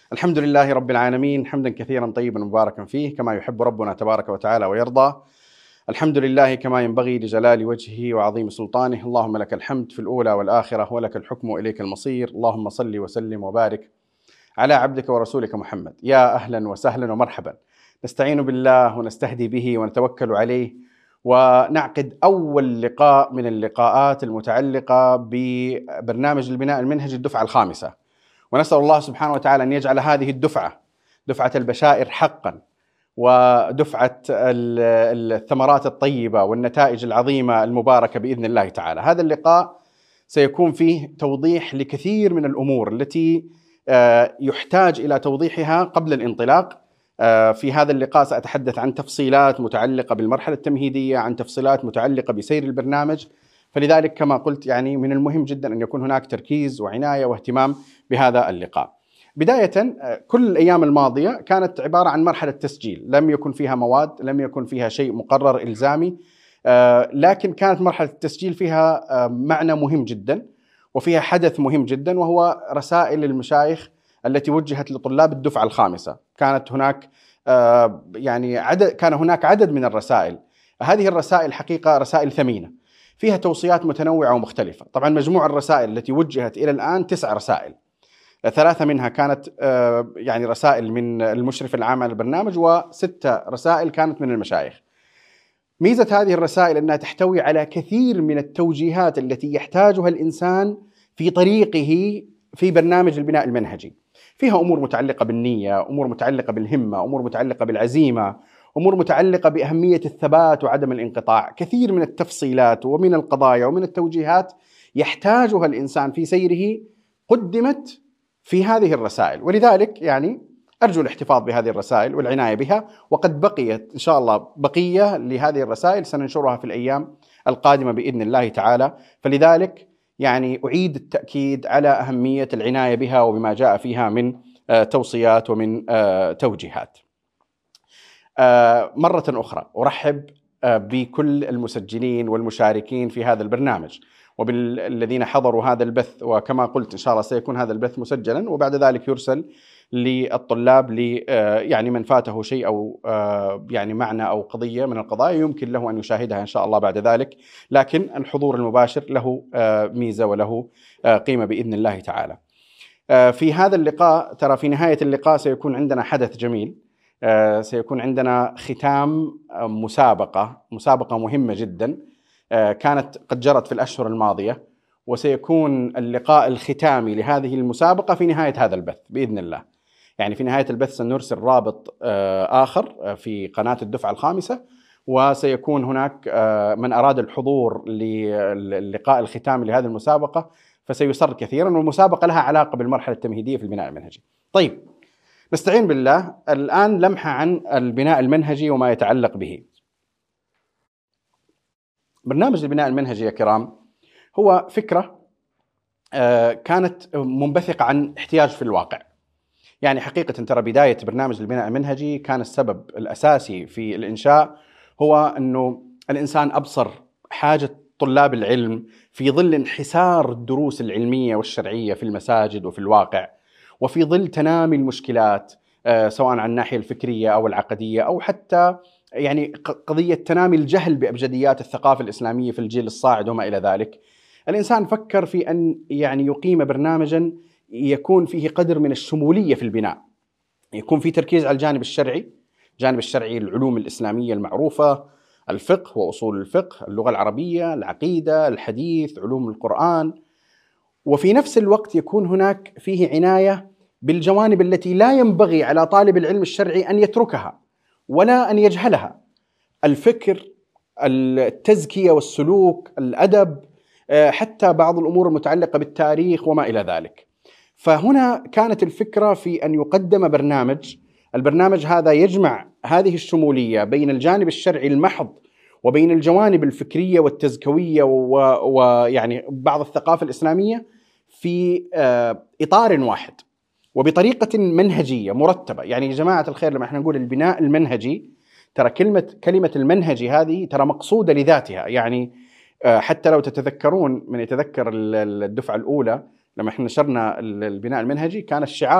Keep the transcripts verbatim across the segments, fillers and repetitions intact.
الحمد لله رب العالمين، حمدا كثيرا طيبا مباركا فيه كما يحب ربنا تبارك وتعالى ويرضى. الحمد لله كما ينبغي لجلال وجهه وعظيم سلطانه. اللهم لك الحمد في الأولى والآخرة ولك الحكم وإليك المصير. اللهم صل وسلم وبارك على عبدك ورسولك محمد. يا أهلا وسهلا ومرحبا. نستعين بالله ونستهدي به ونتوكل عليه ونعقد أول لقاء من اللقاءات المتعلقة ببرنامج البناء المنهجي الدفعة الخامسة، ونسأل الله سبحانه وتعالى أن يجعل هذه الدفعة دفعة البشائر حقا، ودفعة الثمرات الطيبة والنتائج العظيمة المباركة بإذن الله تعالى. هذا اللقاء سيكون فيه توضيح لكثير من الأمور التي يحتاج إلى توضيحها قبل الانطلاق. في هذا اللقاء سأتحدث عن تفصيلات متعلقة بالمرحلة التمهيدية، عن تفصيلات متعلقة بسير البرنامج، فلذلك كما قلت يعني من المهم جدا أن يكون هناك تركيز وعناية واهتمام بهذا اللقاء. بداية، كل الأيام الماضية كانت عبارة عن مرحلة تسجيل، لم يكن فيها مواد، لم يكن فيها شيء مقرر إلزامي، لكن كانت مرحلة التسجيل فيها معنى مهم جدا وفيها حدث مهم جدا، وهو رسائل المشايخ التي وجهت لطلاب الدفعة الخامسة. كانت هناك يعني عدد كان هناك عدد من الرسائل. هذه الرسائل حقيقة رسائل ثمينة، فيها توصيات متنوعة ومختلفة. طبعا مجموع الرسائل التي وجهت إلى الآن تسع رسائل، ثلاثة منها كانت يعني رسائل من المشرف العام على البرنامج، وستة رسائل كانت من المشايخ. ميزة هذه الرسائل أنها تحتوي على كثير من التوجيهات التي يحتاجها الإنسان في طريقه في برنامج البناء المنهجي. فيها أمور متعلقة بالنية، أمور متعلقة بالهمة، أمور متعلقة بالعزيمة، أمور متعلقة بأهمية الثبات وعدم الانقطاع. كثير من التفصيلات ومن القضايا ومن التوجيهات يحتاجها الإنسان في سيره قدمت في هذه الرسائل، ولذلك يعني أرجو الاحتفاظ بهذه الرسائل والعناية بها. وقد بقيت إن شاء الله بقية لهذه الرسائل سننشرها في الأيام القادمة بإذن الله تعالى، فلذلك يعني أعيد التأكيد على أهمية العناية بها وبما جاء فيها من توصيات ومن توجيهات. مرة أخرى أرحب بكل المسجلين والمشاركين في هذا البرنامج وبالذين حضروا هذا البث، وكما قلت إن شاء الله سيكون هذا البث مسجلا وبعد ذلك يرسل للطلاب ل يعني من فاته شيء أو يعني معنى أو قضية من القضايا يمكن له أن يشاهدها إن شاء الله بعد ذلك، لكن الحضور المباشر له ميزة وله قيمة بإذن الله تعالى. في هذا اللقاء ترى في نهاية اللقاء سيكون عندنا حدث جميل، سيكون عندنا ختام مسابقة مسابقة مهمة جدا كانت قد جرت في الأشهر الماضية، وسيكون اللقاء الختامي لهذه المسابقة في نهاية هذا البث بإذن الله. يعني في نهاية البث سنرسل رابط آخر في قناة الدفعة الخامسة، وسيكون هناك من أراد الحضور للقاء الختامي لهذه المسابقة فسيسر كثيرا، والمسابقة لها علاقة بالمرحلة التمهيدية في البناء المنهجي. طيب، نستعين بالله. الآن لمحة عن البناء المنهجي وما يتعلق به. برنامج البناء المنهجي يا كرام هو فكرة كانت منبثقة عن احتياج في الواقع. يعني حقيقة ترى بداية برنامج البناء المنهجي كان السبب الأساسي في الإنشاء هو أنه الإنسان أبصر حاجة طلاب العلم في ظل انحسار الدروس العلمية والشرعية في المساجد وفي الواقع، وفي ظل تنامي المشكلات سواء عن الناحية الفكرية أو العقدية أو حتى يعني قضية تنامي الجهل بأبجديات الثقافة الإسلامية في الجيل الصاعد وما إلى ذلك. الإنسان فكر في أن يعني يقيم برنامجا يكون فيه قدر من الشمولية في البناء، يكون فيه تركيز على الجانب الشرعي، الجانب الشرعي العلوم الإسلامية المعروفة، الفقه وأصول الفقه، اللغة العربية، العقيدة، الحديث، علوم القرآن، وفي نفس الوقت يكون هناك فيه عناية بالجوانب التي لا ينبغي على طالب العلم الشرعي أن يتركها ولا أن يجهلها: الفكر، التزكية والسلوك، الأدب، حتى بعض الأمور المتعلقة بالتاريخ وما إلى ذلك. فهنا كانت الفكرة في أن يقدم برنامج، البرنامج هذا يجمع هذه الشمولية بين الجانب الشرعي المحض وبين الجوانب الفكرية والتزكوية ويعني بعض الثقافة الإسلامية في إطار واحد وبطريقة منهجية مرتبة. يعني يا جماعة الخير لما احنا نقول البناء المنهجي، ترى كلمة كلمة المنهجي هذه ترى مقصودة لذاتها. يعني حتى لو تتذكرون من يتذكر الدفعة الأولى لما احنا نشرنا البناء المنهجي كان الشعار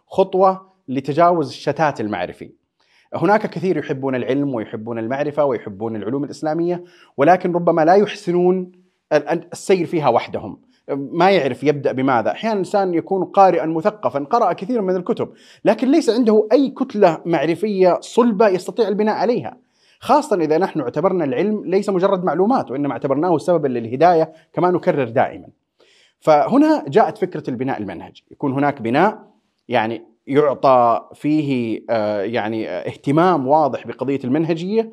خطوة لتجاوز الشتات المعرفي. هناك كثير يحبون العلم ويحبون المعرفة ويحبون العلوم الإسلامية، ولكن ربما لا يحسنون السير فيها وحدهم، ما يعرف يبدأ بماذا. أحيانا الإنسان يكون قارئا مثقفا، قرأ كثيرا من الكتب، لكن ليس عنده أي كتلة معرفية صلبة يستطيع البناء عليها، خاصة إذا نحن اعتبرنا العلم ليس مجرد معلومات، وإنما اعتبرناه سببا للهداية كما نكرر دائما. فهنا جاءت فكرة البناء المنهجي، يكون هناك بناء يعني يعطى فيه يعني اهتمام واضح بقضية المنهجية،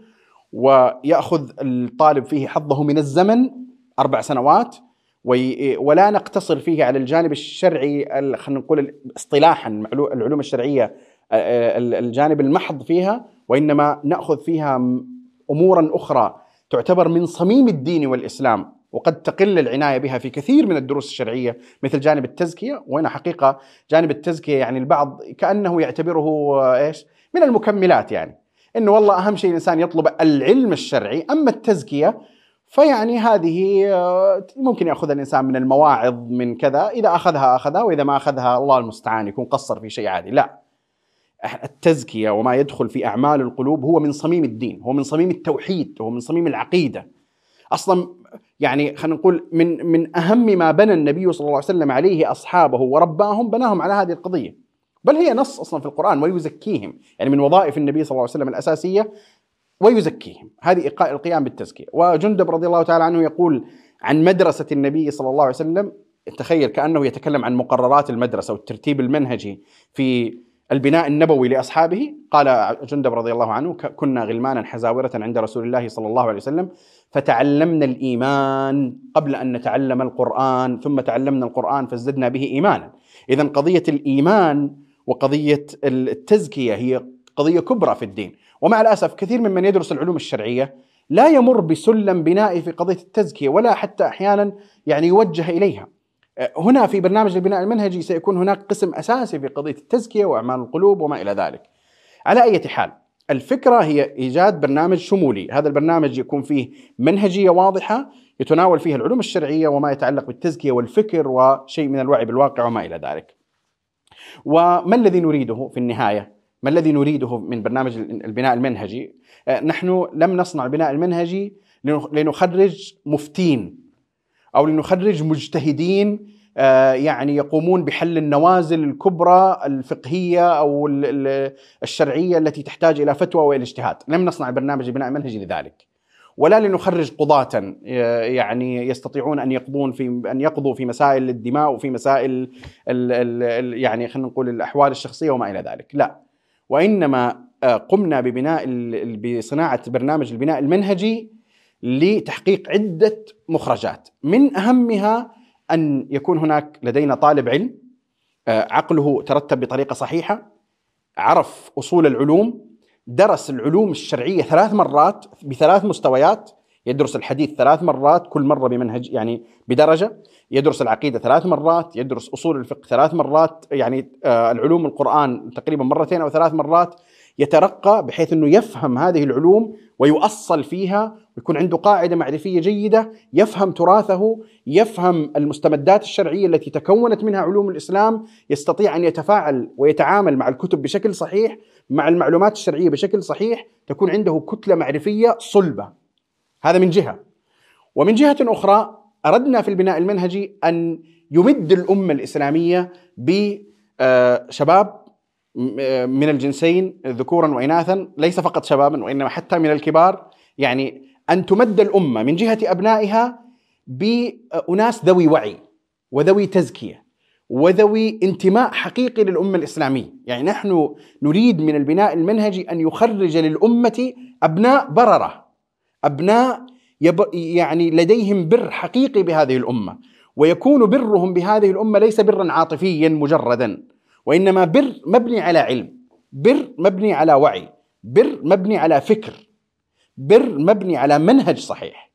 ويأخذ الطالب فيه حظه من الزمن أربع سنوات، ولا نقتصر فيه على الجانب الشرعي، خلينا نقول اصطلاحا العلوم الشرعية الجانب المحض فيها، وإنما نأخذ فيها أمورا أخرى تعتبر من صميم الدين والإسلام، وقد تقل العناية بها في كثير من الدروس الشرعية، مثل جانب التزكية. وهنا حقيقة جانب التزكية يعني البعض كأنه يعتبره إيش من المكملات، يعني إنه والله أهم شيء الإنسان يطلب العلم الشرعي، أما التزكية فيعني هذه ممكن يأخذ الإنسان من المواعظ من كذا، إذا أخذها أخذها، وإذا ما أخذها الله المستعان يكون قصر في شيء عادي. لا، التزكية وما يدخل في أعمال القلوب هو من صميم الدين، هو من صميم التوحيد، هو من صميم العقيدة أصلا. يعني خلينا نقول من من أهم ما بنى النبي صلى الله عليه وسلم عليه أصحابه ورباهم، بناهم على هذه القضية، بل هي نص أصلا في القرآن: ويزكيهم، يعني من وظائف النبي صلى الله عليه وسلم الأساسية ويزكيهم، هذه القيام بالتزكية. وجندب رضي الله تعالى عنه يقول عن مدرسة النبي صلى الله عليه وسلم، تخيل كأنه يتكلم عن مقررات المدرسة والترتيب المنهجي في البناء النبوي لأصحابه. قال جندب رضي الله عنه: كنا غلمانا حزاورة عند رسول الله صلى الله عليه وسلم، فتعلمنا الإيمان قبل أن نتعلم القرآن، ثم تعلمنا القرآن فازددنا به إيمانا. إذن قضية الإيمان وقضية التزكية هي قضية كبرى في الدين، ومع الأسف كثير ممن يدرس العلوم الشرعية لا يمر بسلم بنائي في قضية التزكية، ولا حتى أحيانا يعني يوجه إليها. هنا في برنامج البناء المنهجي سيكون هناك قسم أساسي في قضية التزكية وأعمال القلوب وما إلى ذلك. على أي حال، الفكرة هي إيجاد برنامج شمولي. هذا البرنامج يكون فيه منهجية واضحة يتناول فيها العلوم الشرعية وما يتعلق بالتزكية والفكر وشيء من الوعي بالواقع وما إلى ذلك. وما الذي نريده في النهاية؟ ما الذي نريده من برنامج البناء المنهجي؟ نحن لم نصنع البناء المنهجي لنخرج مفتين أو لنخرج مجتهدين يعني يقومون بحل النوازل الكبرى الفقهية أو الشرعية التي تحتاج إلى فتوى وإلى اجتهاد. لم نصنع برنامج البناء المنهجي لذلك، ولا لنخرج قضاة يعني يستطيعون أن يقضون في أن يقضوا في مسائل الدماء وفي مسائل ال ال يعني خلينا نقول الأحوال الشخصية وما إلى ذلك، لا، وإنما قمنا ببناء بصناعة برنامج البناء المنهجي لتحقيق عدة مخرجات، من أهمها أن يكون هناك لدينا طالب علم عقله ترتب بطريقة صحيحة، عرف أصول العلوم، درس العلوم الشرعية ثلاث مرات بثلاث مستويات، يدرس الحديث ثلاث مرات كل مرة بمنهج يعني بدرجة، يدرس العقيدة ثلاث مرات، يدرس أصول الفقه ثلاث مرات، يعني العلوم القرآن تقريبا مرتين أو ثلاث مرات، يترقى بحيث أنه يفهم هذه العلوم ويؤصل فيها ويكون عنده قاعدة معرفية جيدة، يفهم تراثه، يفهم المستمدات الشرعية التي تكونت منها علوم الإسلام، يستطيع أن يتفاعل ويتعامل مع الكتب بشكل صحيح، مع المعلومات الشرعية بشكل صحيح، تكون عنده كتلة معرفية صلبة. هذا من جهة. ومن جهة أخرى أردنا في البناء المنهجي أن يمد الأمة الإسلامية بشباب من الجنسين ذكورا وإناثا، ليس فقط شبابا وإنما حتى من الكبار، يعني أن تمد الأمة من جهة أبنائها بأناس ذوي وعي وذوي تزكية وذوي انتماء حقيقي للأمة الإسلامية. يعني نحن نريد من البناء المنهجي أن يخرج للأمة أبناء بررة، أبناء يعني لديهم بر حقيقي بهذه الأمة، ويكون برهم بهذه الأمة ليس برا عاطفيا مجردا، وإنما بر مبني على علم، بر مبني على وعي، بر مبني على فكر، بر مبني على منهج صحيح.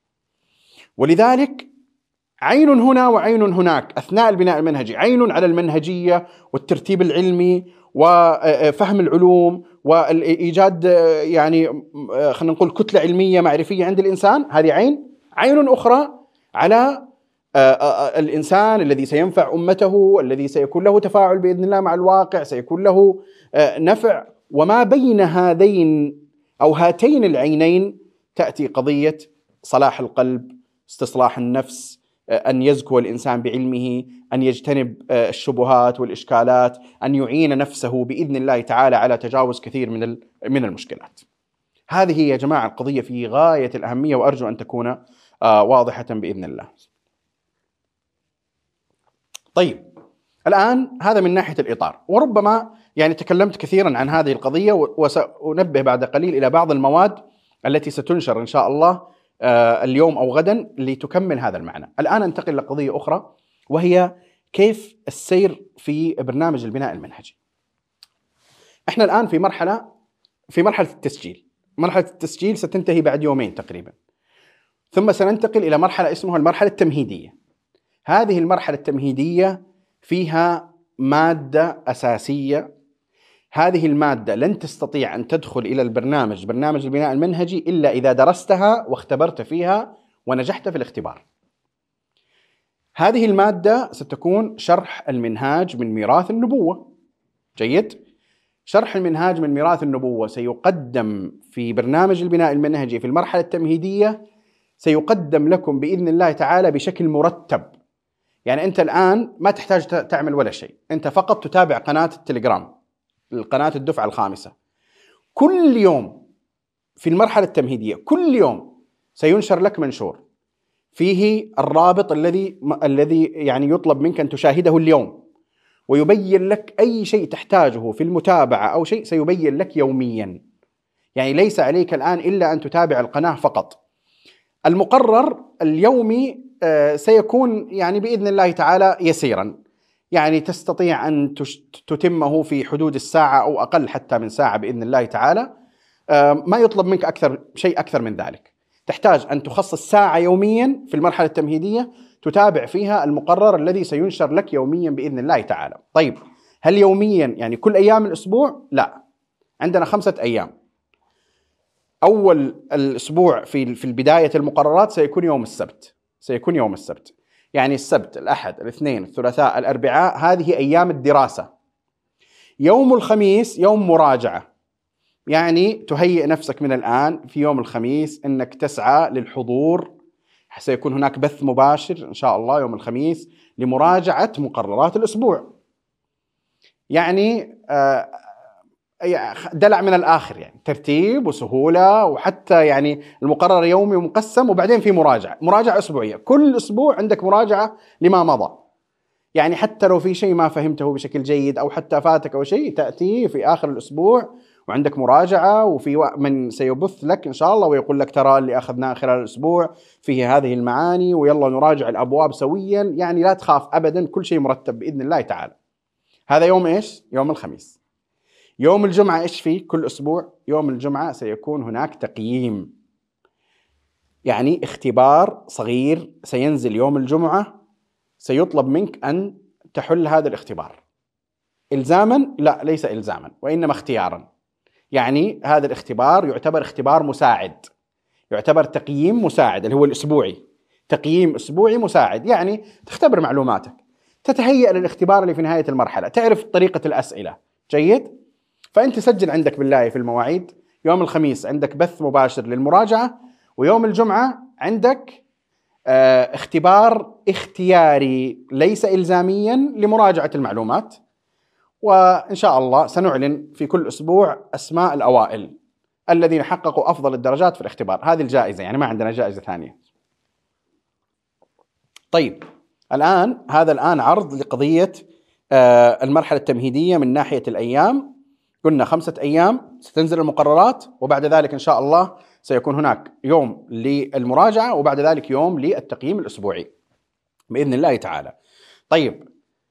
ولذلك عين هنا وعين هناك أثناء البناء المنهجي، عين على المنهجية والترتيب العلمي وفهم العلوم وإيجاد يعني خلينا نقول كتلة علمية معرفية عند الإنسان، هذه عين. عين أخرى على الإنسان الذي سينفع أمته، الذي سيكون له تفاعل بإذن الله مع الواقع، سيكون له نفع. وما بين هذين أو هاتين العينين تأتي قضية صلاح القلب، استصلاح النفس، أن يزكو الإنسان بعلمه، أن يجتنب الشبهات والإشكالات، أن يعين نفسه بإذن الله تعالى على تجاوز كثير من من المشكلات. هذه يا جماعة القضية في غاية الأهمية، وأرجو أن تكون واضحة بإذن الله. طيب، الآن هذا من ناحية الإطار، وربما يعني تكلمت كثيرا عن هذه القضية، وسأنبه بعد قليل إلى بعض المواد التي ستنشر إن شاء الله اليوم أو غدا لتكمل هذا المعنى. الآن انتقل لقضية أخرى، وهي كيف السير في برنامج البناء المنهجي. احنا الآن في مرحلة في مرحلة التسجيل. مرحلة التسجيل ستنتهي بعد يومين تقريبا، ثم سننتقل إلى مرحلة اسمها المرحلة التمهيدية. هذه المرحلة التمهيدية فيها مادة أساسية. هذه المادة لن تستطيع أن تدخل إلى البرنامج برنامج البناء المنهجي إلا إذا درستها واختبرت فيها ونجحت في الاختبار. هذه المادة ستكون شرح المنهاج من ميراث النبوة. جيد؟ شرح المنهاج من ميراث النبوة سيقدم في برنامج البناء المنهجي في المرحلة التمهيدية، سيقدم لكم بإذن الله تعالى بشكل مرتب. يعني أنت الآن ما تحتاج تعمل ولا شيء، أنت فقط تتابع قناة التليجرام، القناة الدفعة الخامسة. كل يوم في المرحلة التمهيدية كل يوم سينشر لك منشور فيه الرابط الذي الذي يعني يطلب منك أن تشاهده اليوم، ويبين لك أي شيء تحتاجه في المتابعة أو شيء سيبين لك يوميا. يعني ليس عليك الآن إلا أن تتابع القناة فقط. المقرر اليومي سيكون يعني بإذن الله تعالى يسيرا، يعني تستطيع أن تتمه في حدود الساعة أو أقل حتى من ساعة بإذن الله تعالى. ما يطلب منك أكثر شيء أكثر من ذلك. تحتاج أن تخصص ساعة يوميا في المرحلة التمهيدية تتابع فيها المقرر الذي سينشر لك يوميا بإذن الله تعالى. طيب، هل يوميا يعني كل أيام الأسبوع؟ لا، عندنا خمسة أيام. أول الأسبوع في في البداية المقررات سيكون يوم السبت، سيكون يوم السبت يعني السبت، الأحد، الاثنين، الثلاثاء، الأربعاء، هذه أيام الدراسة. يوم الخميس يوم مراجعة، يعني تهيئ نفسك من الآن في يوم الخميس أنك تسعى للحضور. سيكون هناك بث مباشر إن شاء الله يوم الخميس لمراجعة مقررات الأسبوع. يعني دلع من الآخر، يعني ترتيب وسهولة، وحتى يعني المقرر يومي مقسم، وبعدين في مراجعة مراجعة أسبوعية. كل أسبوع عندك مراجعة لما مضى. يعني حتى لو في شيء ما فهمته بشكل جيد أو حتى فاتك أو شيء، تأتي في آخر الأسبوع وعندك مراجعة، وفي من سيبث لك إن شاء الله ويقول لك ترى اللي أخذناه خلال الأسبوع فيه هذه المعاني، ويلا نراجع الأبواب سويا. يعني لا تخاف أبدا، كل شيء مرتب بإذن الله تعالى. هذا يوم إيش؟ يوم الخميس. يوم الجمعة إيش فيه كل أسبوع؟ يوم الجمعة سيكون هناك تقييم، يعني اختبار صغير سينزل يوم الجمعة، سيطلب منك أن تحل هذا الاختبار. إلزاما؟ لا، ليس إلزاما، وإنما اختيارا. يعني هذا الاختبار يعتبر اختبار مساعد، يعتبر تقييم مساعد اللي هو الأسبوعي. تقييم أسبوعي مساعد، يعني تختبر معلوماتك، تتهيأ للاختبار اللي في نهاية المرحلة، تعرف طريقة الأسئلة. جيد؟ فأنت سجل عندك بالله في المواعيد، يوم الخميس عندك بث مباشر للمراجعة، ويوم الجمعة عندك اه اختبار اختياري ليس إلزاميا لمراجعة المعلومات. وإن شاء الله سنعلن في كل أسبوع أسماء الأوائل الذين حققوا أفضل الدرجات في الاختبار. هذه الجائزة، يعني ما عندنا جائزة ثانية. طيب، الآن هذا الآن عرض لقضية اه المرحلة التمهيدية من ناحية الأيام. قلنا خمسة أيام ستنزل المقررات، وبعد ذلك إن شاء الله سيكون هناك يوم للمراجعة، وبعد ذلك يوم للتقييم الأسبوعي بإذن الله تعالى. طيب،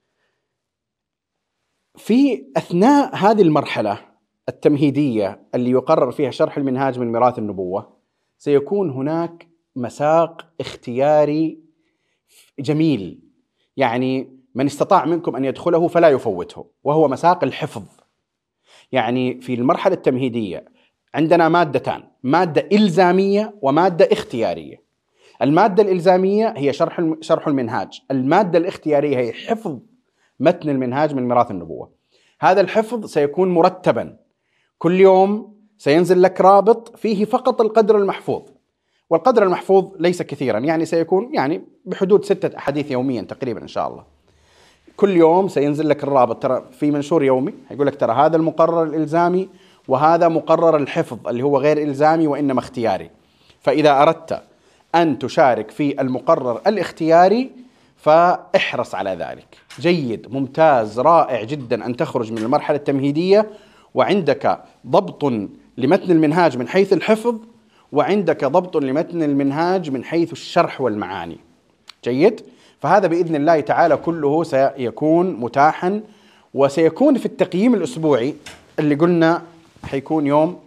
في أثناء هذه المرحلة التمهيدية اللي يقرر فيها شرح المنهاج من ميراث النبوة، سيكون هناك مساق اختياري جميل، يعني من استطاع منكم أن يدخله فلا يفوته، وهو مساق الحفظ. يعني في المرحلة التمهيدية عندنا مادتان، مادة إلزامية ومادة اختيارية. المادة الإلزامية هي شرح شرح المنهاج، المادة الاختيارية هي حفظ متن المنهاج من ميراث النبوة. هذا الحفظ سيكون مرتبا، كل يوم سينزل لك رابط فيه فقط القدر المحفوظ، والقدر المحفوظ ليس كثيرا، يعني سيكون يعني بحدود ستة أحاديث يوميا تقريبا إن شاء الله. كل يوم سينزل لك الرابط، ترى في منشور يومي يقول لك ترى هذا المقرر الإلزامي وهذا مقرر الحفظ اللي هو غير إلزامي وإنما اختياري. فإذا أردت أن تشارك في المقرر الاختياري فاحرص على ذلك. جيد، ممتاز، رائع جدا أن تخرج من المرحلة التمهيدية وعندك ضبط لمتن المنهاج من حيث الحفظ، وعندك ضبط لمتن المنهاج من حيث الشرح والمعاني. جيد، فهذا بإذن الله تعالى كله سيكون متاحا، وسيكون في التقييم الأسبوعي اللي قلنا حيكون يوم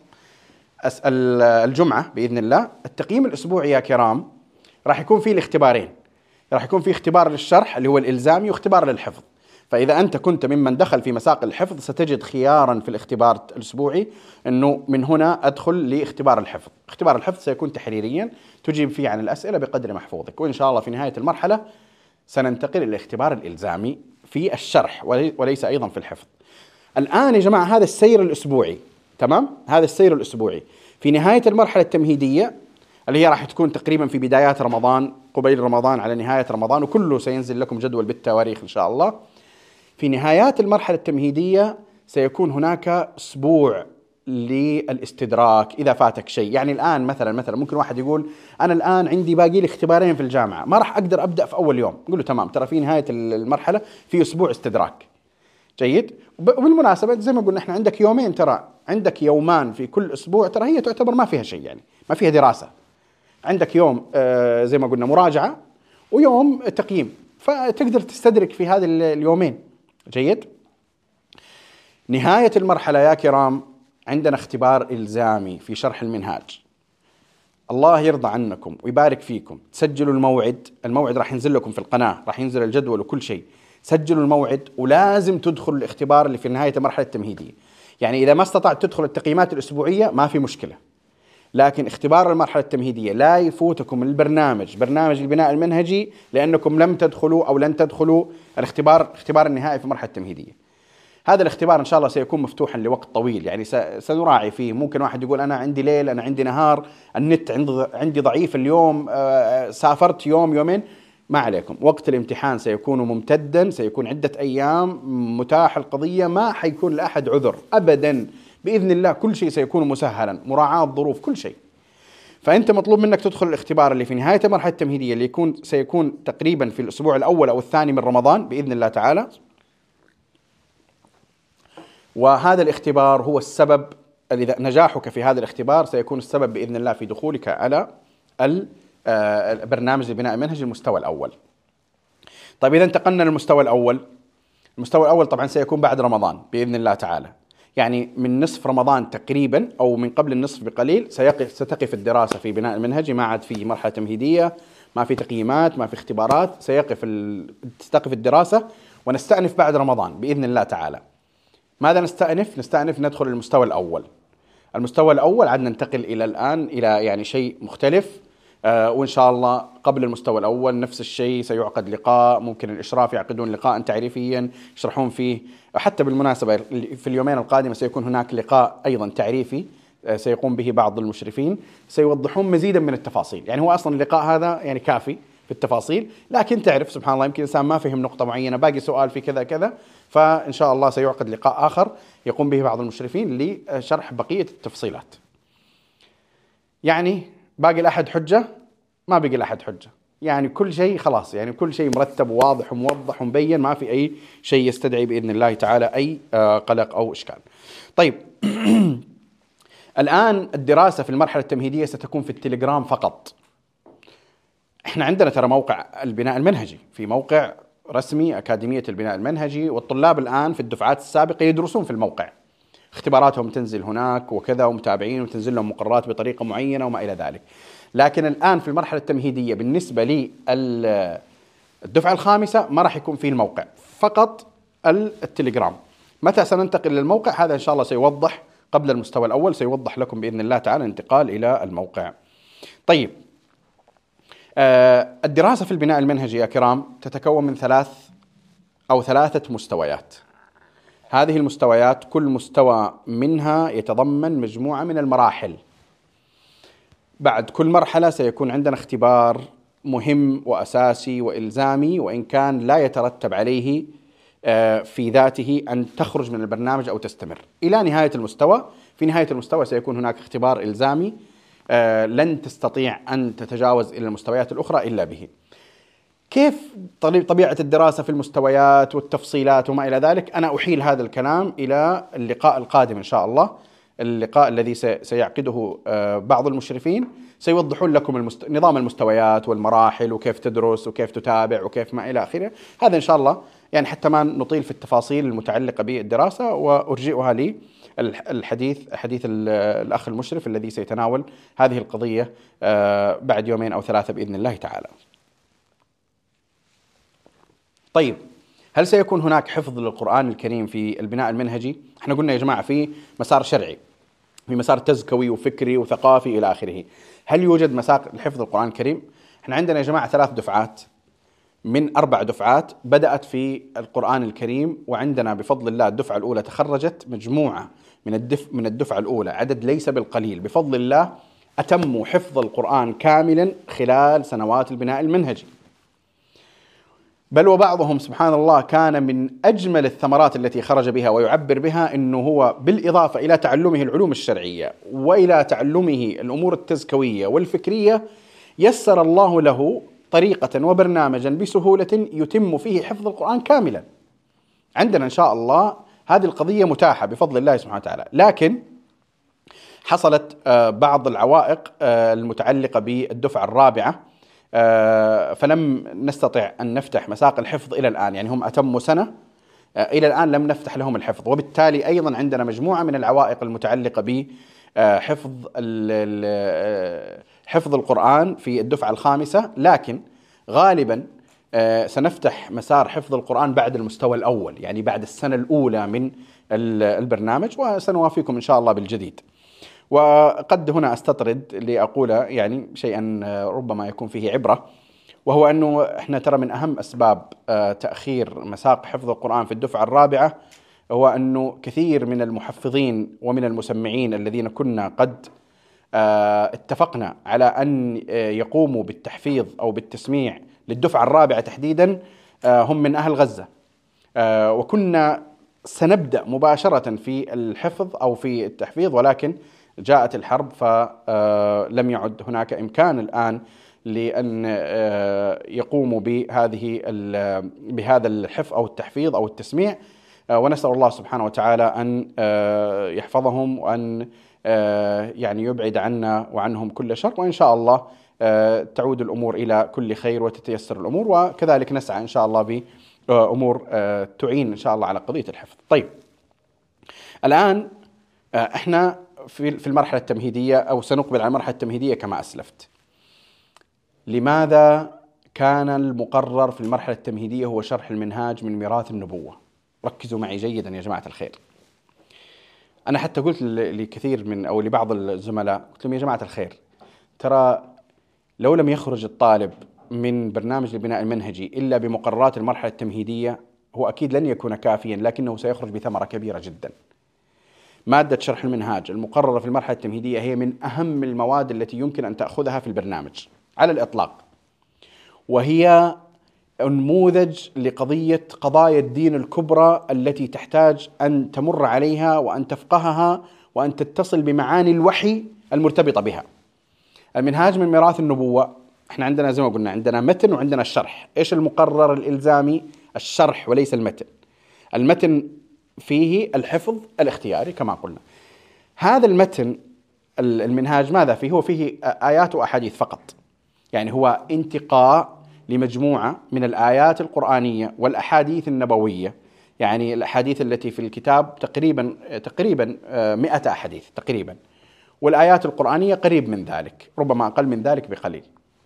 الجمعة بإذن الله. التقييم الأسبوعي يا كرام راح يكون فيه الاختبارين، راح يكون فيه اختبار للشرح اللي هو الإلزامي واختبار للحفظ. فإذا أنت كنت ممن دخل في مساق الحفظ ستجد خيارا في الاختبار الأسبوعي أنه من هنا أدخل لاختبار الحفظ. اختبار الحفظ سيكون تحريريا تجيب فيه عن الأسئلة بقدر محفوظك، وإن شاء الله في نهاية المرحلة سننتقل إلى الاختبار الإلزامي في الشرح وليس أيضا في الحفظ. الآن يا جماعة هذا السير الأسبوعي، تمام؟ هذا السير الأسبوعي. في نهاية المرحلة التمهيدية اللي هي راح تكون تقريبا في بدايات رمضان، قبيل رمضان على نهاية رمضان، وكله سينزل لكم جدول بالتواريخ إن شاء الله. في نهايات المرحلة التمهيدية سيكون هناك أسبوع للاستدراك إذا فاتك شيء. يعني الآن مثلا مثلا ممكن واحد يقول أنا الآن عندي باقي لي اختبارين في الجامعة، ما راح أقدر أبدأ في أول يوم. نقول له تمام، ترى في نهاية المرحلة في أسبوع استدراك. جيد، وبالمناسبة زي ما قلنا إحنا عندك يومين، ترى عندك يومان في كل أسبوع، ترى هي تعتبر ما فيها شيء، يعني ما فيها دراسة. عندك يوم آه زي ما قلنا مراجعة ويوم تقييم، فتقدر تستدرك في هذه اليومين. جيد، نهاية المرحلة يا كرام عندنا اختبار إلزامي في شرح المنهاج. الله يرضى عنكم ويبارك فيكم، تسجلوا الموعد، الموعد راح ينزل لكم في القناة، راح ينزل الجدول وكل شيء. سجلوا الموعد ولازم تدخلوا الاختبار اللي في نهاية المرحلة التمهيدية. يعني إذا ما استطعت تدخل التقييمات الأسبوعية ما في مشكلة، لكن اختبار المرحلة التمهيدية لا يفوتكم البرنامج، برنامج البناء المنهجي، لأنكم لم تدخلوا أو لن تدخلوا الاختبار اختبار النهائي في المرحلة التمهيدية. هذا الاختبار إن شاء الله سيكون مفتوحا لوقت طويل، يعني سنراعي فيه. ممكن واحد يقول أنا عندي ليل، أنا عندي نهار، النت عندي عندي ضعيف اليوم، سافرت يوم يومين، ما عليكم. وقت الامتحان سيكون ممتدا، سيكون عدة أيام، متاح القضية، ما حيكون لأحد عذر أبدا بإذن الله. كل شيء سيكون مسهلا، مراعاة ظروف كل شيء. فأنت مطلوب منك تدخل الاختبار اللي في نهاية المرحلة التمهيدية اللي يكون سيكون تقريبا في الأسبوع الأول أو الثاني من رمضان بإذن الله تعالى. وهذا الاختبار هو السبب، إذا نجاحك في هذا الاختبار سيكون السبب بإذن الله في دخولك على البرنامج لبناء المنهج المستوى الأول. طيب إذا انتقلنا للمستوى الأول، المستوى الأول طبعا سيكون بعد رمضان بإذن الله تعالى، يعني من نصف رمضان تقريبا أو من قبل النصف بقليل سيقف ستقف الدراسة في بناء المنهجي، ما عاد في مرحلة تمهيدية، ما في تقييمات، ما في اختبارات، سيقف ال... تستقف الدراسة ونستأنف بعد رمضان بإذن الله تعالى. ماذا نستأنف؟ نستأنف ندخل المستوى الأول. المستوى الأول عاد ننتقل إلى الآن إلى يعني شيء مختلف، آه وإن شاء الله قبل المستوى الأول نفس الشيء سيعقد لقاء، ممكن الإشراف يعقدون لقاء تعريفيا يشرحون فيه. حتى بالمناسبة في اليومين القادمة سيكون هناك لقاء أيضا تعريفي آه سيقوم به بعض المشرفين، سيوضحون مزيدا من التفاصيل. يعني هو أصلا اللقاء هذا يعني كافي في التفاصيل، لكن تعرف سبحان الله يمكن إنسان ما فهم نقطة معينة، باقي سؤال في كذا كذا، فإن شاء الله سيعقد لقاء آخر يقوم به بعض المشرفين لشرح بقية التفصيلات. يعني باقي الأحد حجة؟ ما بقي الأحد حجة، يعني كل شيء خلاص، يعني كل شيء مرتب وواضح وموضح ومبين، ما في أي شيء يستدعي بإذن الله تعالى أي قلق أو إشكال. طيب الآن الدراسة في المرحلة التمهيدية ستكون في التليجرام فقط. احنا عندنا ترى موقع البناء المنهجي، في موقع رسمي أكاديمية البناء المنهجي، والطلاب الآن في الدفعات السابقة يدرسون في الموقع، اختباراتهم تنزل هناك وكذا، ومتابعين وتنزل لهم مقررات بطريقة معينة وما إلى ذلك. لكن الآن في المرحلة التمهيدية بالنسبة للدفعة الخامسة ما راح يكون فيه الموقع، فقط التليجرام. متى سننتقل للموقع هذا إن شاء الله سيوضح قبل المستوى الأول، سيوضح لكم بإذن الله تعالى الانتقال إلى الموقع. طيب الدراسة في البناء المنهجي يا كرام تتكون من ثلاث أو ثلاثة مستويات. هذه المستويات كل مستوى منها يتضمن مجموعة من المراحل. بعد كل مرحلة سيكون عندنا اختبار مهم وأساسي وإلزامي، وإن كان لا يترتب عليه في ذاته أن تخرج من البرنامج أو تستمر إلى نهاية المستوى. في نهاية المستوى سيكون هناك اختبار إلزامي لن تستطيع أن تتجاوز إلى المستويات الأخرى إلا به. كيف طبيعة الدراسة في المستويات والتفصيلات وما إلى ذلك أنا أحيل هذا الكلام إلى اللقاء القادم إن شاء الله. اللقاء الذي سيعقده بعض المشرفين سيوضحون لكم المست... نظام المستويات والمراحل وكيف تدرس وكيف تتابع وكيف ما إلى آخره. هذا إن شاء الله يعني حتى ما نطيل في التفاصيل المتعلقة بالدراسة، وأرجئها لي الحديث حديث الأخ المشرف الذي سيتناول هذه القضية بعد يومين أو ثلاثة بإذن الله تعالى. طيب، هل سيكون هناك حفظ للقرآن الكريم في البناء المنهجي؟ احنا قلنا يا جماعة في مسار شرعي، في مسار تزكوي وفكري وثقافي إلى آخره. هل يوجد مسار لحفظ القرآن الكريم؟ احنا عندنا يا جماعة ثلاث دفعات من أربع دفعات بدأت في القرآن الكريم، وعندنا بفضل الله الدفعة الأولى تخرجت مجموعة من الدف من الدفعة الأولى، عدد ليس بالقليل بفضل الله، أتموا حفظ القرآن كاملا خلال سنوات البناء المنهجي. بل وبعضهم سبحان الله كان من أجمل الثمرات التي خرج بها ويعبر بها أنه هو بالإضافة إلى تعلمه العلوم الشرعية وإلى تعلمه الأمور التزكوية والفكرية، يسر الله له طريقة وبرنامجا بسهولة يتم فيه حفظ القرآن كاملا. عندنا إن شاء الله هذه القضية متاحة بفضل الله سبحانه وتعالى، لكن حصلت بعض العوائق المتعلقة بالدفعة الرابعة، فلم نستطع أن نفتح مساق الحفظ إلى الآن. يعني هم أتموا سنة إلى الآن لم نفتح لهم الحفظ، وبالتالي أيضا عندنا مجموعة من العوائق المتعلقة بحفظ حفظ القرآن في الدفعة الخامسة. لكن غالبا سنفتح مسار حفظ القرآن بعد المستوى الأول، يعني بعد السنة الأولى من البرنامج، وسنوافيكم إن شاء الله بالجديد. وقد هنا أستطرد لأقول يعني شيئا ربما يكون فيه عبرة، وهو أنه إحنا ترى من أهم أسباب تأخير مساق حفظ القرآن في الدفعة الرابعة هو أنه كثير من المحفظين ومن المسمعين الذين كنا قد اتفقنا على أن يقوموا بالتحفيظ أو بالتسميع للدفعة الرابعة تحديدا هم من أهل غزة، وكنا سنبدأ مباشرة في الحفظ أو في التحفيظ، ولكن جاءت الحرب فلم يعد هناك إمكان الآن لأن يقوموا بهذه بهذا الحفظ أو التحفيظ أو التسميع. ونسأل الله سبحانه وتعالى أن يحفظهم وأن يعني يبعد عنا وعنهم كل شر، وإن شاء الله تعود الأمور إلى كل خير وتتيسر الأمور، وكذلك نسعى إن شاء الله بأمور تعين إن شاء الله على قضية الحفظ. طيب، الآن إحنا في المرحلة التمهيدية أو سنقبل على المرحلة التمهيدية كما أسلفت. لماذا كان المقرر في المرحلة التمهيدية هو شرح المنهاج من ميراث النبوة؟ ركزوا معي جيدا يا جماعة الخير. أنا حتى قلت لكثير من أو لبعض الزملاء، قلت لهم يا جماعة الخير، ترى لو لم يخرج الطالب من برنامج البناء المنهجي إلا بمقررات المرحلة التمهيدية هو أكيد لن يكون كافيا، لكنه سيخرج بثمرة كبيرة جدا. مادة شرح المنهاج المقررة في المرحلة التمهيدية هي من أهم المواد التي يمكن أن تأخذها في البرنامج على الإطلاق، وهي نموذج لقضية قضايا الدين الكبرى التي تحتاج أن تمر عليها وأن تفقهها وأن تتصل بمعاني الوحي المرتبطة بها. المنهاج من ميراث النبوة، احنا عندنا زي ما قلنا عندنا متن وعندنا الشرح. ايش المقرر الإلزامي؟ الشرح وليس المتن. المتن فيه الحفظ الاختياري كما قلنا. هذا المتن المنهاج ماذا فيه؟ هو فيه آيات وأحاديث فقط، يعني هو انتقاء لمجموعة من الآيات القرآنية والأحاديث النبوية. يعني الأحاديث التي في الكتاب تقريبا تقريبا مئة أحاديث تقريبا، والآيات القرآنية قريب من ذلك، ربما أقل من ذلك بقليل.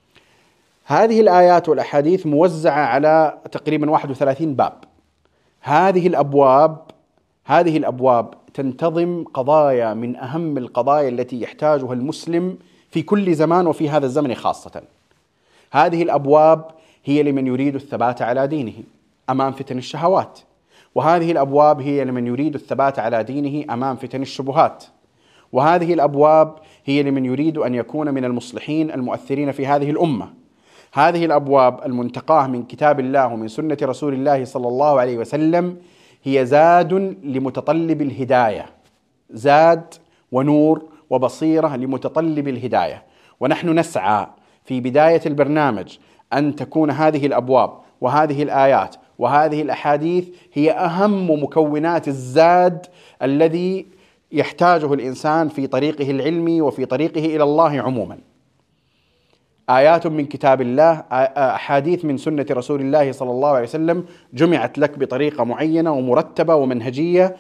هذه الآيات والأحاديث موزعة على تقريبا واحد وثلاثين باب. هذه الأبواب هذه الأبواب تنتظم قضايا من أهم القضايا التي يحتاجها المسلم في كل زمان وفي هذا الزمن خاصة. هذه الأبواب هي لمن يريد الثبات على دينه أمام فتن الشهوات، وهذه الأبواب هي لمن يريد الثبات على دينه أمام فتن الشبهات، وهذه الأبواب هي لمن يريد أن يكون من المصلحين المؤثرين في هذه الأمة. هذه الأبواب المنتقاة من كتاب الله ومن سنة رسول الله صلى الله عليه وسلم هي زاد لمتطلب الهداية، زاد ونور وبصيرة لمتطلب الهداية. ونحن نسعى في بداية البرنامج أن تكون هذه الأبواب وهذه الآيات وهذه الأحاديث هي أهم مكونات الزاد الذي يحتاجه الإنسان في طريقه العلمي وفي طريقه إلى الله عموما. آيات من كتاب الله، أحاديث من سنة رسول الله صلى الله عليه وسلم جمعت لك بطريقة معينة ومرتبة ومنهجية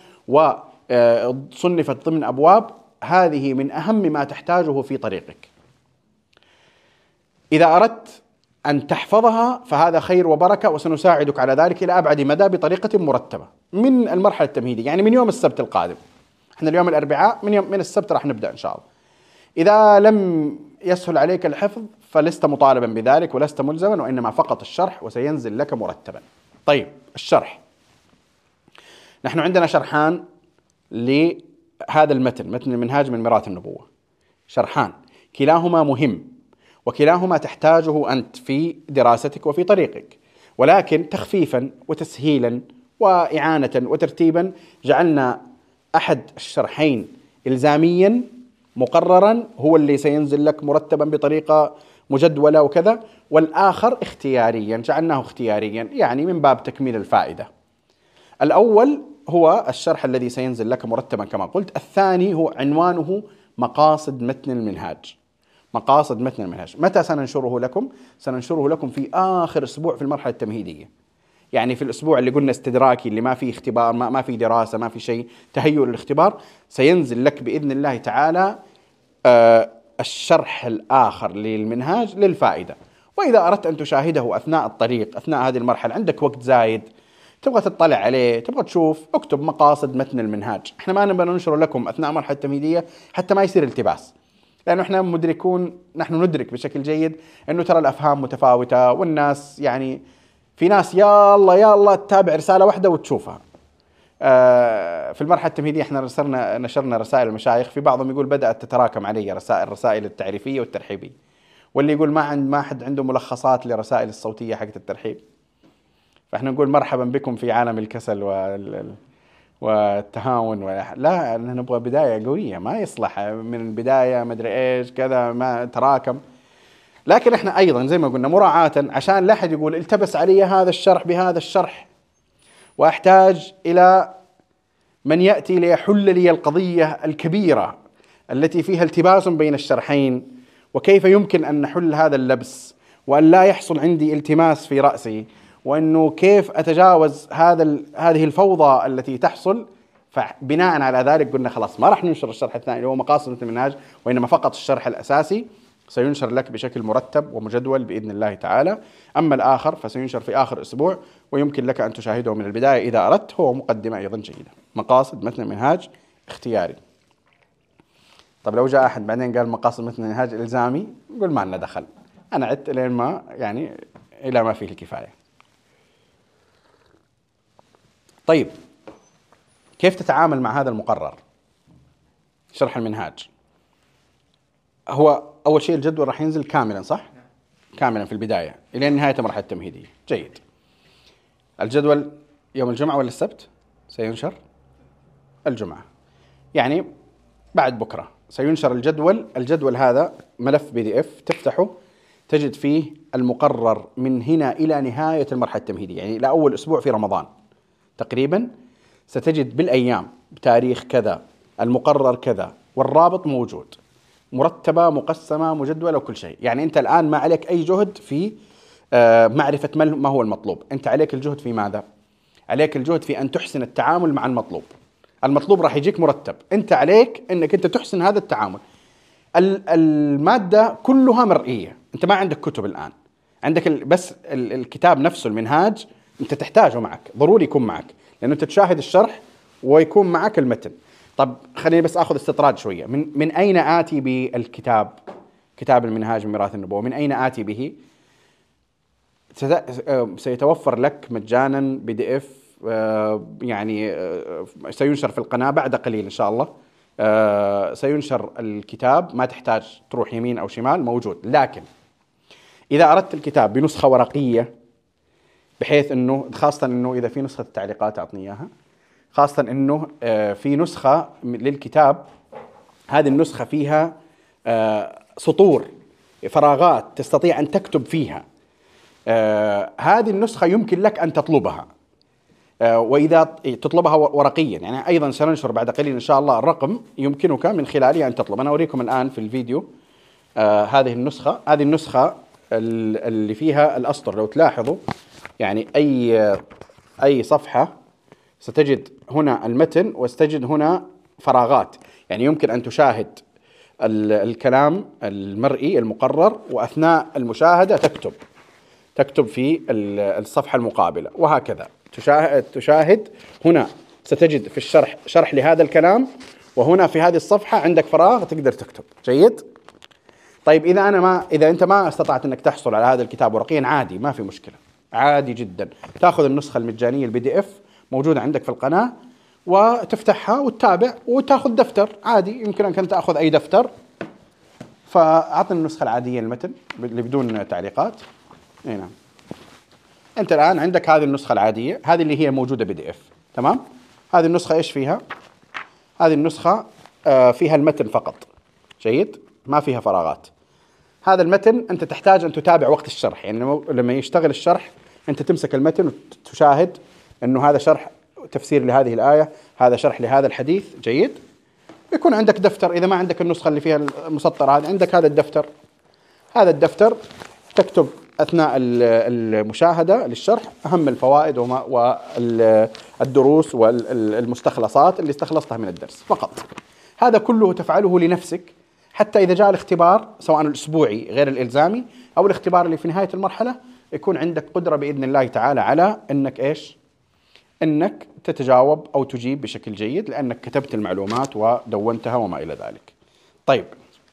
وصنفت ضمن أبواب، هذه من أهم ما تحتاجه في طريقك. إذا أردت أن تحفظها فهذا خير وبركة، وسنساعدك على ذلك إلى أبعد مدى بطريقة مرتبة من المرحلة التمهيدية، يعني من يوم السبت القادم. احنا اليوم الأربعاء، من يوم من السبت راح نبدأ إن شاء الله. إذا لم يسهل عليك الحفظ فلست مطالبا بذلك ولست ملزما، وإنما فقط الشرح وسينزل لك مرتبا. طيب، الشرح. نحن عندنا شرحان لهذا المتن، متن المنهاج من ميراث النبوة، شرحان كلاهما مهم وكلاهما تحتاجه أنت في دراستك وفي طريقك، ولكن تخفيفا وتسهيلا وإعانة وترتيبا جعلنا أحد الشرحين إلزاميا مقررا هو اللي سينزل لك مرتبا بطريقة مجدولة وكذا، والآخر اختياريا جعلناه اختياريا، يعني من باب تكميل الفائدة. الأول هو الشرح الذي سينزل لك مرتبا كما قلت. الثاني هو عنوانه مقاصد متن المنهاج. مقاصد متن المنهاج متى سننشره لكم؟ سننشره لكم في آخر أسبوع في المرحلة التمهيدية، يعني في الأسبوع اللي قلنا استدراكي، اللي ما فيه اختبار، ما, ما فيه دراسة، ما فيه شيء تهيؤ للاختبار، سينزل لك بإذن الله تعالى آه الشرح الآخر للمنهاج للفائدة. وإذا أردت أن تشاهده أثناء الطريق، أثناء هذه المرحلة، عندك وقت زايد تبغى تطلع عليه، تبغى تشوف، اكتب مقاصد متن المنهاج. احنا ما نبغى ننشره لكم أثناء المرحلة التمهيدية حتى ما يصير التباس، لأنه احنا مدركون، نحن ندرك بشكل جيد أنه ترى الأفهام متفاوتة، والناس يعني في ناس يا الله يا الله تتابع رسالة واحدة وتشوفها. آه في المرحلة التمهيدية احنا رسلنا نشرنا رسائل المشايخ، في بعضهم يقول بدأت تتراكم علي رسائل رسائل التعريفية والترحيبية، واللي يقول ما عند ما حد عنده ملخصات لرسائل الصوتية حقت الترحيب. فاحنا نقول مرحبا بكم في عالم الكسل وال والتهاون ولا لا، نبغى بداية قوية، ما يصلح من البداية مدري ايش كذا ما تراكم. لكن احنا ايضا زي ما قلنا مراعاة عشان لا احد يقول التبس علي هذا الشرح بهذا الشرح واحتاج الى من يأتي ليحل لي القضية الكبيرة التي فيها التباس بين الشرحين، وكيف يمكن ان نحل هذا اللبس، وان لا يحصل عندي التماس في رأسي، وانه كيف اتجاوز هذا هذه الفوضى التي تحصل. فبناء على ذلك قلنا خلاص ما راح ننشر الشرح الثاني اللي هو مقاصد المنهاج، وانما فقط الشرح الاساسي سينشر لك بشكل مرتب ومجدول بإذن الله تعالى. أما الآخر فسينشر في آخر أسبوع، ويمكن لك أن تشاهده من البداية إذا أردت. هو مقدمة أيضا جيدة. مقاصد متن المنهاج اختياري. طب لو جاء أحد بعدين قال مقاصد متن المنهاج إلزامي، نقول ما لنا دخل، أنا عدت إلى ما يعني إلى ما فيه الكفاية. طيب، كيف تتعامل مع هذا المقرر شرح المنهاج؟ هو أول شيء الجدول راح ينزل كاملا، صح؟ كاملا في البداية إلى نهاية المرحلة التمهيدية. جيد. الجدول يوم الجمعة ولا السبت سينشر؟ الجمعة، يعني بعد بكرة سينشر الجدول. الجدول هذا ملف بي دي اف تفتحه تجد فيه المقرر من هنا إلى نهاية المرحلة التمهيدية، يعني إلى أول أسبوع في رمضان تقريبا ستجد بالأيام بتاريخ كذا المقرر كذا، والرابط موجود، مرتبة مقسمة مجدولة وكل شيء. يعني أنت الآن ما عليك أي جهد في معرفة ما هو المطلوب، أنت عليك الجهد في ماذا؟ عليك الجهد في أن تحسن التعامل مع المطلوب. المطلوب راح يجيك مرتب، أنت عليك أنك أنت تحسن هذا التعامل. المادة كلها مرئية، أنت ما عندك كتب الآن، عندك بس الكتاب نفسه المنهاج أنت تحتاجه معك، ضروري يكون معك، لأنه أنت تشاهد الشرح ويكون معك المتن. طب خليني بس أخذ استطراد شوية. من من أين آتي بالكتاب؟ كتاب المنهاج من ميراث النبوة، من أين آتي به؟ سيتوفر لك مجانا بي دي اف، يعني سينشر في القناة بعد قليل إن شاء الله. سينشر الكتاب، ما تحتاج تروح يمين أو شمال، موجود. لكن إذا أردت الكتاب بنسخة ورقية، بحيث أنه خاصة أنه إذا في نسخة التعليقات أعطني إياها، خاصة أنه في نسخة للكتاب، هذه النسخة فيها سطور، فراغات تستطيع أن تكتب فيها. هذه النسخة يمكن لك أن تطلبها، وإذا تطلبها ورقيا، يعني أيضا سننشر بعد قليل إن شاء الله الرقم يمكنك من خلاله أن تطلب. أنا أوريكم الآن في الفيديو هذه النسخة. هذه النسخة اللي فيها الأسطر، لو تلاحظوا يعني أي أي صفحة ستجد هنا المتن وستجد هنا فراغات، يعني يمكن أن تشاهد الكلام المرئي المقرر، وأثناء المشاهدة تكتب تكتب في الصفحة المقابلة، وهكذا تشاهد تشاهد هنا ستجد في الشرح شرح لهذا الكلام، وهنا في هذه الصفحة عندك فراغ تقدر تكتب. جيد. طيب إذا أنا ما إذا أنت ما استطعت أنك تحصل على هذا الكتاب ورقيا، عادي، ما في مشكلة، عادي جدا. تأخذ النسخة المجانية البي دي اف موجودة عندك في القناة، وتفتحها وتتابع، وتأخذ دفتر عادي. يمكن أنك أن تأخذ أي دفتر. فأعطني النسخة العادية المتن اللي بدون تعليقات. اي نعم. انت الان عندك هذه النسخه العاديه، هذه اللي هي موجوده بي دي اف، تمام. هذه النسخه ايش فيها؟ هذه النسخه آه فيها المتن فقط. جيد، ما فيها فراغات. هذا المتن انت تحتاج ان تتابع وقت الشرح، يعني لما يشتغل الشرح انت تمسك المتن وتشاهد انه هذا شرح تفسير لهذه الايه، هذا شرح لهذا الحديث. جيد. يكون عندك دفتر، اذا ما عندك النسخه اللي فيها المسطره هذه، عندك هذا الدفتر. هذا الدفتر تكتب أثناء المشاهدة للشرح أهم الفوائد والدروس والمستخلصات اللي استخلصتها من الدرس فقط. هذا كله تفعله لنفسك، حتى إذا جاء الاختبار سواء الأسبوعي غير الإلزامي أو الاختبار اللي في نهاية المرحلة، يكون عندك قدرة بإذن الله تعالى على أنك إيش؟ أنك تتجاوب أو تجيب بشكل جيد، لأنك كتبت المعلومات ودونتها وما إلى ذلك. طيب،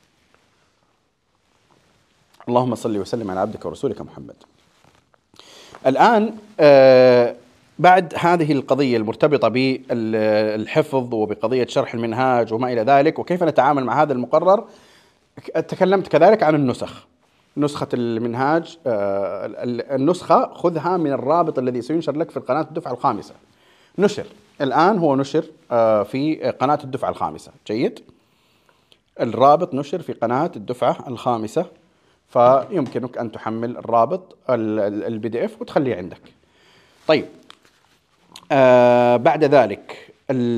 اللهم صل وسلم على عبدك ورسولك محمد. الآن آه بعد هذه القضية المرتبطة بالحفظ وبقضية شرح المنهاج وما إلى ذلك، وكيف نتعامل مع هذا المقرر، تكلمت كذلك عن النسخ. نسخة المنهاج، آه النسخة خذها من الرابط الذي سينشر لك في قناة الدفعة الخامسة. نشر الآن، هو نشر آه في قناة الدفعة الخامسة. جيد. الرابط نشر في قناة الدفعة الخامسة، فيمكنك أن تحمل الرابط البي دي اف وتخليه عندك. طيب، آه بعد ذلك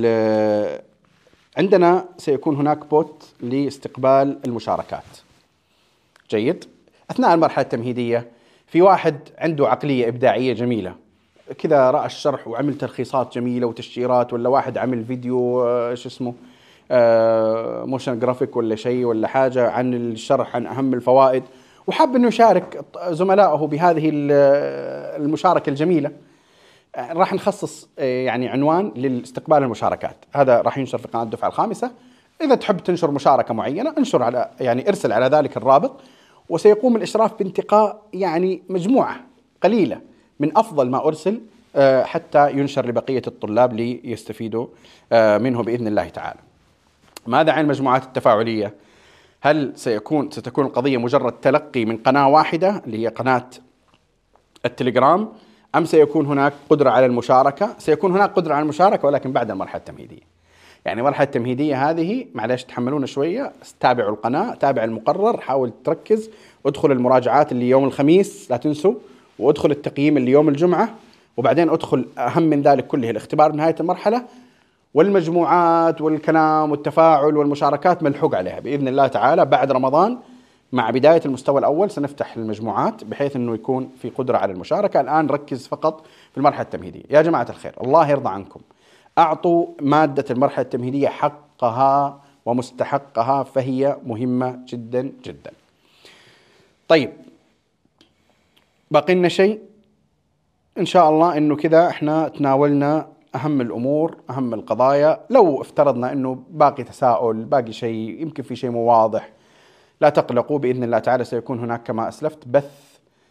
عندنا سيكون هناك بوت لاستقبال المشاركات. جيد. أثناء المرحلة التمهيدية في واحد عنده عقلية إبداعية جميلة كذا، رأى الشرح وعمل تلخيصات جميلة وتشجيرات، ولا واحد عمل فيديو آه شو اسمه آه موشن جرافيك ولا شيء ولا حاجة عن الشرح، عن أهم الفوائد، وحاب أنه يشارك زملائه بهذه المشاركة الجميلة. راح نخصص يعني عنوان لاستقبال المشاركات، هذا راح ينشر في قناة الدفعة الخامسة. إذا تحب تنشر مشاركة معينة، انشر على يعني ارسل على ذلك الرابط، وسيقوم الإشراف بانتقاء يعني مجموعة قليلة من أفضل ما أرسل حتى ينشر لبقية الطلاب ليستفيدوا منه بإذن الله تعالى. ماذا عن المجموعات التفاعلية؟ هل سيكون ستكون القضية مجرد تلقي من قناة واحدة اللي هي قناة التليجرام، أم سيكون هناك قدرة على المشاركة؟ سيكون هناك قدرة على المشاركة، ولكن بعد المرحلة التمهيدية. يعني المرحلة التمهيدية هذه معلش تحملونا شوية، تابعوا القناة، تابع المقرر، حاول تركز، ادخل المراجعات اللي يوم الخميس لا تنسوا، وادخل التقييم اللي يوم الجمعة، وبعدين ادخل أهم من ذلك كله الاختبار نهاية المرحلة، والمجموعات والكلام والتفاعل والمشاركات ملحوق عليها بإذن الله تعالى. بعد رمضان مع بداية المستوى الأول سنفتح المجموعات بحيث أنه يكون في قدرة على المشاركة. الآن ركز فقط في المرحلة التمهيدية. يا جماعة الخير، الله يرضى عنكم، أعطوا مادة المرحلة التمهيدية حقها ومستحقها، فهي مهمة جدا جدا. طيب، باقي لنا شيء؟ إن شاء الله أنه كذا إحنا تناولنا أهم الأمور، أهم القضايا. لو افترضنا أنه باقي تساؤل، باقي شيء، يمكن في شيء مو واضح، لا تقلقوا، بإذن الله تعالى سيكون هناك كما أسلفت بث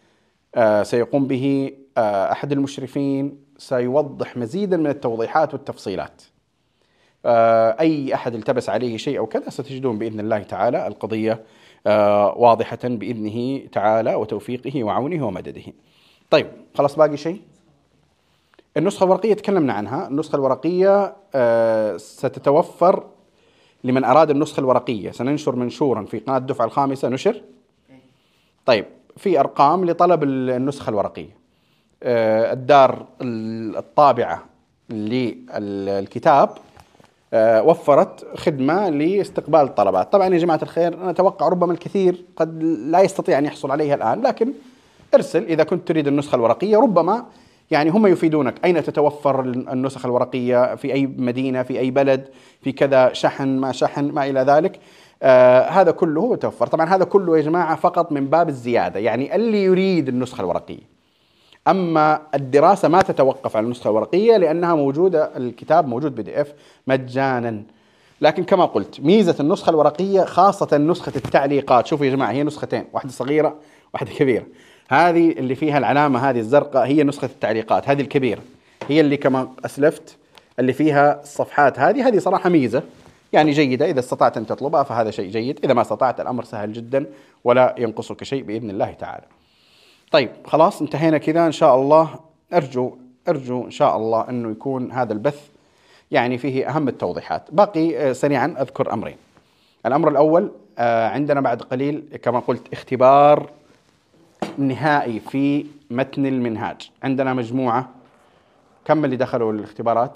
سيقوم به أحد المشرفين، سيوضح مزيدا من التوضيحات والتفصيلات. أي أحد التبس عليه شيء أو كذا ستجدون بإذن الله تعالى القضية واضحة بإذنه تعالى وتوفيقه وعونه ومدده. طيب خلاص، باقي شيء. النسخة الورقية تكلمنا عنها. النسخة الورقية ستتوفر لمن أراد النسخة الورقية. سننشر منشورا في قناة الدفعة الخامسة نشر. طيب في أرقام لطلب النسخة الورقية. الدار الطابعة للكتاب وفرت خدمة لاستقبال الطلبات. طبعا يا جماعة الخير، أنا أتوقع ربما الكثير قد لا يستطيع أن يحصل عليها الآن، لكن ارسل إذا كنت تريد النسخة الورقية. ربما يعني هم يفيدونك أين تتوفر النسخ الورقية، في أي مدينة، في أي بلد، في كذا شحن ما شحن ما إلى ذلك. آه هذا كله يتوفر. طبعا هذا كله يا جماعة فقط من باب الزيادة، يعني اللي يريد النسخة الورقية. أما الدراسة ما تتوقف على النسخة الورقية لأنها موجودة، الكتاب موجود بي دي إف مجانا. لكن كما قلت، ميزة النسخة الورقية خاصة نسخة التعليقات. شوفوا يا جماعة، هي نسختين، واحدة صغيرة واحدة كبيرة. هذه اللي فيها العلامة هذه الزرقاء هي نسخة التعليقات، هذه الكبيرة هي اللي كما أسلفت اللي فيها الصفحات هذه. هذه صراحة ميزة يعني جيدة، إذا استطعت أن تطلبها فهذا شيء جيد، إذا ما استطعت الأمر سهل جدا ولا ينقصك شيء بإذن الله تعالى. طيب خلاص انتهينا كذا إن شاء الله. أرجو أرجو إن شاء الله أنه يكون هذا البث يعني فيه أهم التوضيحات. باقي سريعا أذكر أمرين. الأمر الأول، عندنا بعد قليل كما قلت اختبار نهائي في متن المنهاج. عندنا مجموعة، كم اللي دخلوا الاختبارات؟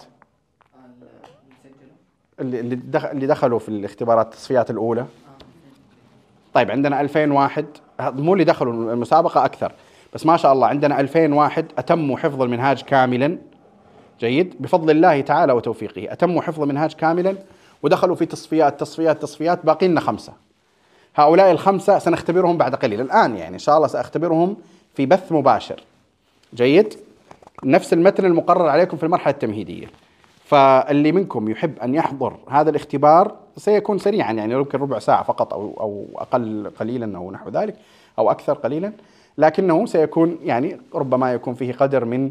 اللي اللي دخلوا في الاختبارات التصفيات الأولى. طيب عندنا ألفين واحد، مو اللي دخلوا المسابقة أكثر، بس ما شاء الله عندنا ألفين واحد أتموا حفظ المنهاج كاملا. جيد بفضل الله تعالى وتوفيقه، أتموا حفظ المنهاج كاملا ودخلوا في تصفيات تصفيات تصفيات. باقي لنا خمسة. هؤلاء الخمسة سنختبرهم بعد قليل الآن، يعني إن شاء الله سأختبرهم في بث مباشر. جيد، نفس المتن المقرر عليكم في المرحلة التمهيدية. فاللي منكم يحب أن يحضر هذا الاختبار سيكون سريعا، يعني يمكن ربع ساعة فقط أو أو أقل قليلا أو نحو ذلك، أو أكثر قليلا، لكنه سيكون يعني ربما يكون فيه قدر من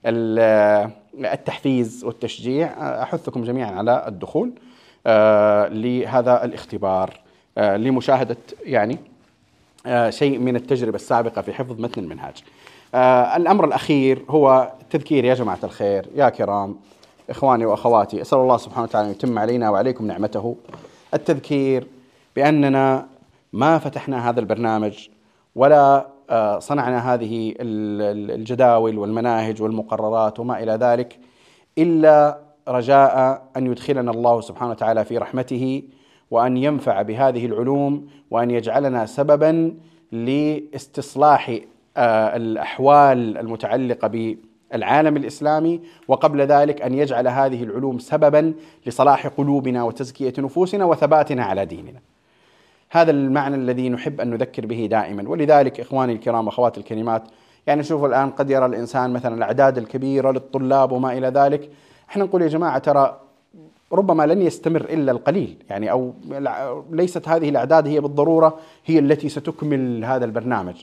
التحفيز والتشجيع. أحثكم جميعا على الدخول لهذا الاختبار لمشاهدة يعني شيء من التجربة السابقة في حفظ متن المنهاج. الأمر الأخير هو تذكير يا جماعة الخير يا كرام إخواني وأخواتي، أسأل الله سبحانه وتعالى أن يتم علينا وعليكم نعمته. التذكير بأننا ما فتحنا هذا البرنامج ولا صنعنا هذه الجداول والمناهج والمقررات وما إلى ذلك إلا رجاء أن يدخلنا الله سبحانه وتعالى في رحمته، وأن ينفع بهذه العلوم، وأن يجعلنا سببا لاستصلاح الأحوال المتعلقة بالعالم الإسلامي، وقبل ذلك أن يجعل هذه العلوم سببا لصلاح قلوبنا وتزكية نفوسنا وثباتنا على ديننا. هذا المعنى الذي نحب أن نذكر به دائما. ولذلك إخواني الكرام أخواتي الكريمات، يعني شوفوا الآن قد يرى الإنسان مثلا الأعداد الكبيرة للطلاب وما إلى ذلك. احنا نقول يا جماعة ترى ربما لن يستمر إلا القليل، يعني أو ليست هذه الأعداد هي بالضرورة هي التي ستكمل هذا البرنامج.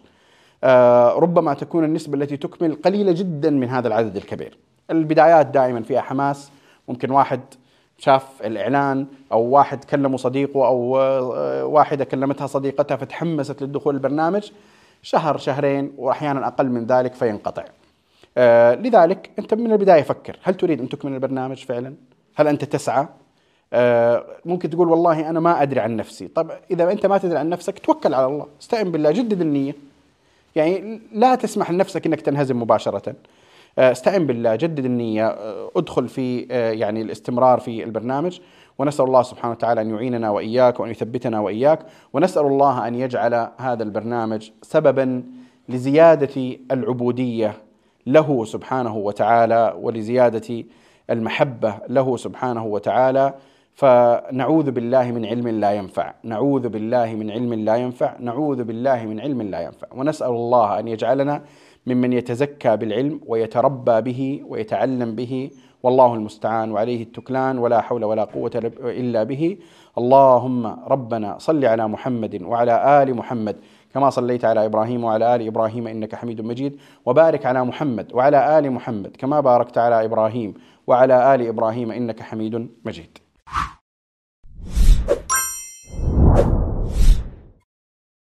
آه ربما تكون النسبة التي تكمل قليلة جدا من هذا العدد الكبير. البدايات دائما فيها حماس، ممكن واحد شاف الإعلان أو واحد كلمه صديقه أو واحدة كلمتها صديقتها فتحمست للدخول البرنامج، شهر شهرين وأحيانا أقل من ذلك فينقطع. آه لذلك أنت من البداية فكر، هل تريد أن تكمل البرنامج فعلا؟ هل أنت تسعى؟ آه ممكن تقول والله أنا ما أدري عن نفسي. طب إذا أنت ما تدري عن نفسك توكل على الله، استعن بالله، جدد النية، يعني لا تسمح لنفسك أنك تنهزم مباشرة. استعن بالله، جدد النية، ادخل في يعني الاستمرار في البرنامج. ونسأل الله سبحانه وتعالى أن يعيننا وإياك وأن يثبتنا وإياك، ونسأل الله أن يجعل هذا البرنامج سببا لزيادة العبودية له سبحانه وتعالى، ولزيادة المحبة له سبحانه وتعالى. فنعوذ بالله من علم لا ينفع، نعوذ بالله من علم لا ينفع، نعوذ بالله من علم لا ينفع. ونسأل الله أن يجعلنا ممن يتزكى بالعلم ويتربى به ويتعلم به، والله المستعان وعليه التكلان، ولا حول ولا قوة إلا به. اللهم ربنا صل على محمد وعلى آل محمد كما صليت على إبراهيم وعلى آل إبراهيم إنك حميد مجيد، وبارك على محمد وعلى آل محمد كما باركت على إبراهيم وعلى آل إبراهيم إنك حميد مجيد.